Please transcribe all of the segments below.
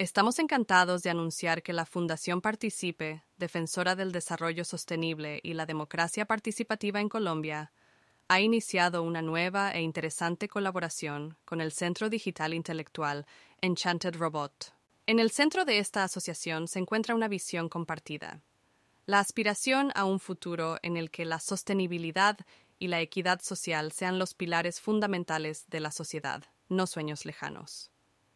Estamos encantados de anunciar que la Fundación Participe, defensora del desarrollo sostenible y la democracia participativa en Colombia, ha iniciado una nueva e interesante colaboración con el Centro Digital Intelectual Enchanted Robot. En el centro de esta asociación se encuentra una visión compartida: la aspiración a un futuro en el que la sostenibilidad y la equidad social sean los pilares fundamentales de la sociedad, no sueños lejanos.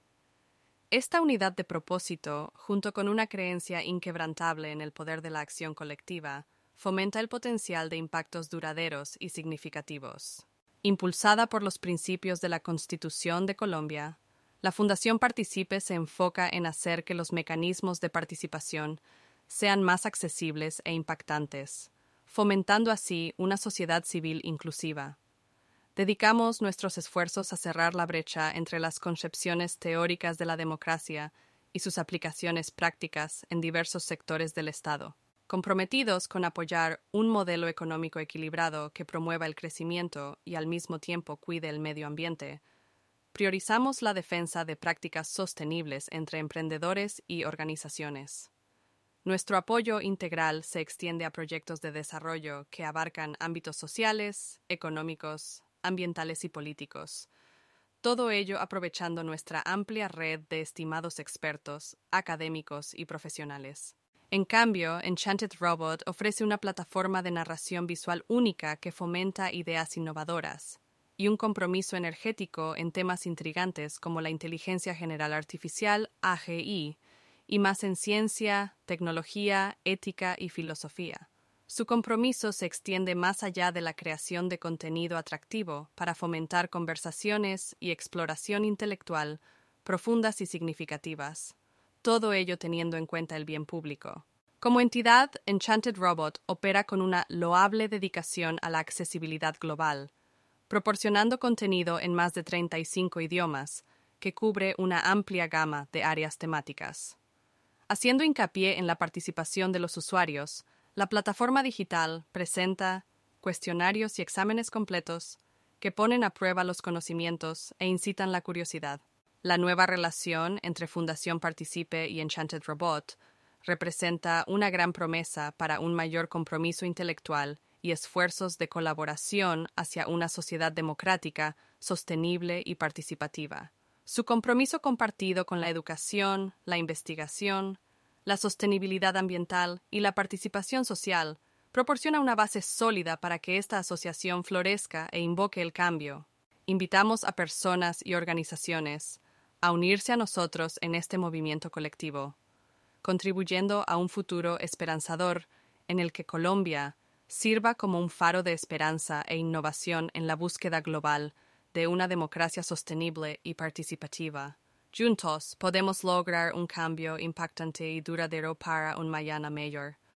Esta unidad de propósito, junto con una creencia inquebrantable en el poder de la acción colectiva, fomenta el potencial de impactos duraderos y significativos. Impulsada por los principios de la Constitución de Colombia, la Fundación Participe se enfoca en hacer que los mecanismos de participación sean más accesibles e impactantes, fomentando así una sociedad civil inclusiva. Dedicamos nuestros esfuerzos a cerrar la brecha entre las concepciones teóricas de la democracia y sus aplicaciones prácticas en diversos sectores del Estado. Comprometidos con apoyar un modelo económico equilibrado que promueva el crecimiento y al mismo tiempo cuide el medio ambiente, priorizamos la defensa de prácticas sostenibles entre emprendedores y organizaciones. Nuestro apoyo integral se extiende a proyectos de desarrollo que abarcan ámbitos sociales, económicos, ambientales y políticos. Todo ello aprovechando nuestra amplia red de estimados expertos, académicos y profesionales. En cambio, Enchanted Robot ofrece una plataforma de narración visual única que fomenta ideas innovadoras y un compromiso energético en temas intrigantes como la inteligencia general artificial, AGI, y más en ciencia, tecnología, ética y filosofía. Su compromiso se extiende más allá de la creación de contenido atractivo para fomentar conversaciones y exploración intelectual profundas y significativas, todo ello teniendo en cuenta el bien público. Como entidad, Enchanted Robot opera con una loable dedicación a la accesibilidad global, proporcionando contenido en más de 35 idiomas, que cubre una amplia gama de áreas temáticas. Haciendo hincapié en la participación de los usuarios, la plataforma digital presenta cuestionarios y exámenes completos que ponen a prueba los conocimientos e incitan la curiosidad. La nueva relación entre Fundación Participe y Enchanted Robot representa una gran promesa para un mayor compromiso intelectual y esfuerzos de colaboración hacia una sociedad democrática, sostenible y participativa. Su compromiso compartido con la educación, la investigación, la sostenibilidad ambiental y la participación social proporciona una base sólida para que esta asociación florezca e invoque el cambio. Invitamos a personas y organizaciones a unirse a nosotros en este movimiento colectivo, contribuyendo a un futuro esperanzador en el que Colombia sirva como un faro de esperanza e innovación en la búsqueda global de una democracia sostenible y participativa. Juntos podemos lograr un cambio impactante y duradero para un mañana mayor.